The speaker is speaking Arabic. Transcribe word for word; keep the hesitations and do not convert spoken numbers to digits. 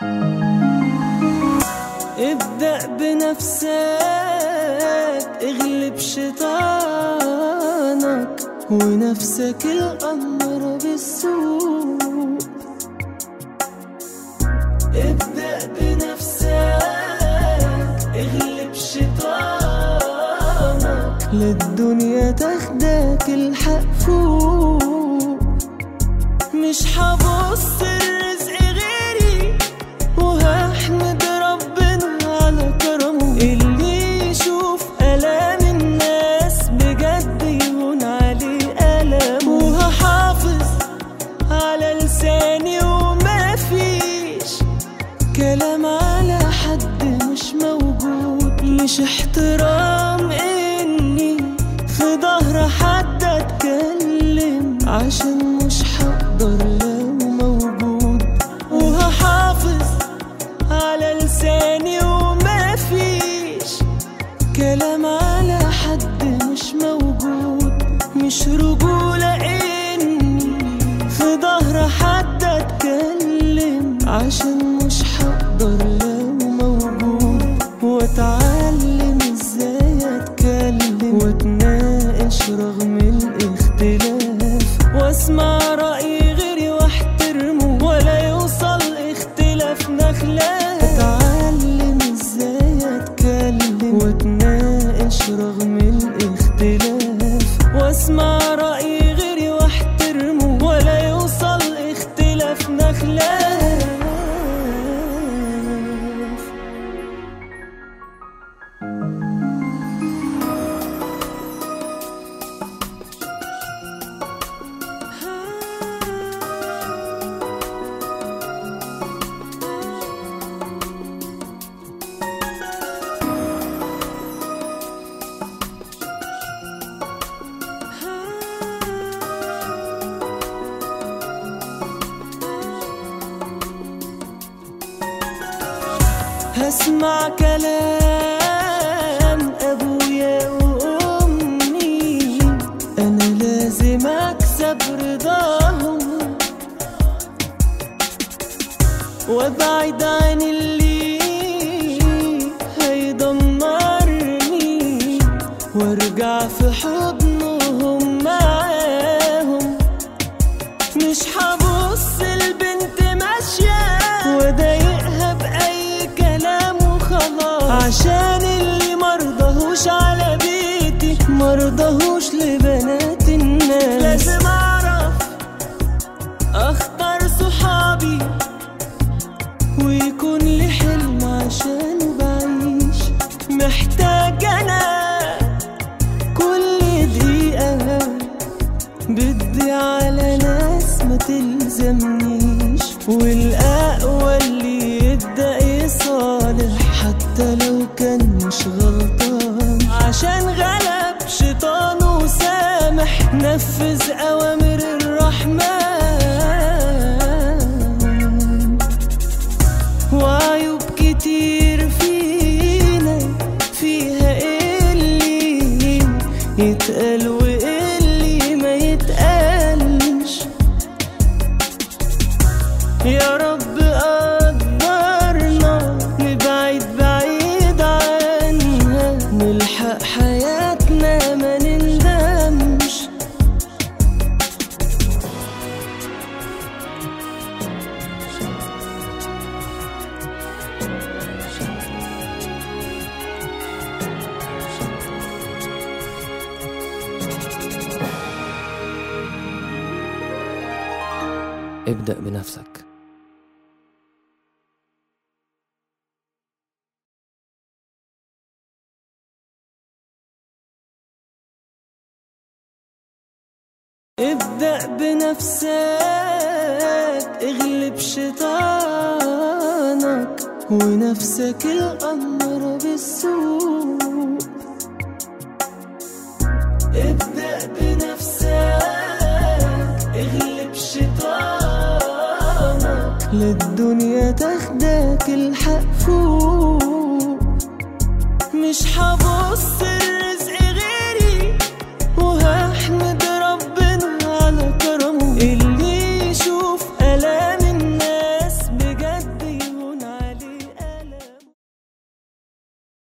ابدأ بنفسك، اغلب شيطانك ونفسك الأمر بالسوء. ابدأ بنفسك، اغلب شيطانك للدنيا تاخدك الحق فوق. مش حبص الرزق غيري وهحمد ربنا على كرمه. اللي يشوف ألام الناس بجد يهون عليه ألم. وهحافظ على لساني وما فيش كلام على حد مش موجود. مش احترام اني في ظهر حد اتكلم، عشان مش هقدر لو موجود. وهحافظ على لساني وما فيش كلام على حد مش موجود. مش رجولة اني في ظهر حد اتكلم، عشان مش هقدر لو موجود. واتعلم ازاي اتكلم واتناقش رغم الاختلاف، واسمع رأي غيري واحترمه ولا يوصل اختلافنا خلاف. اتعلم ازاي اتكلم واتناقش رغم الاختلاف، واسمع رأي غيري واحترمه ولا يوصل اختلافنا خلاف. هسمع كلام أبويا وأمي، أنا لازم أكسب رضاهم وأبعد عن اللي هيدمرني، وارجع في حضنهم معاهم. مش هبص البنت ماشية وضايقها بأي كلام وخلاص، عشان اللي مرضهوش على بيتي مرضهوش لبنات الناس. لازم أعرف أختار صحابي ويكون لي حلم عشان بعيش. محتاج أنا كل دقيقة بدي على ناس ما تلزمنيش، والأقوى اللي يبدأ يصالح حتى لو كان مش غلطان، عشان غلب شيطان وسامح نفذ أوامر الرحمن. وعيوب كتير فينا فيها اللي يتقال واللي ما يتقالش. يا رب قدرنا نبعد بعيد عنها، نلحق حياتنا ما نندمش. ابدأ بنفسك. ابدأ بنفسك، اغلب شيطانك ونفسك الأمر بالسوء. ابدأ بنفسك، اغلب شيطانك للدنيا تاخدك الحق فوق. مش حبص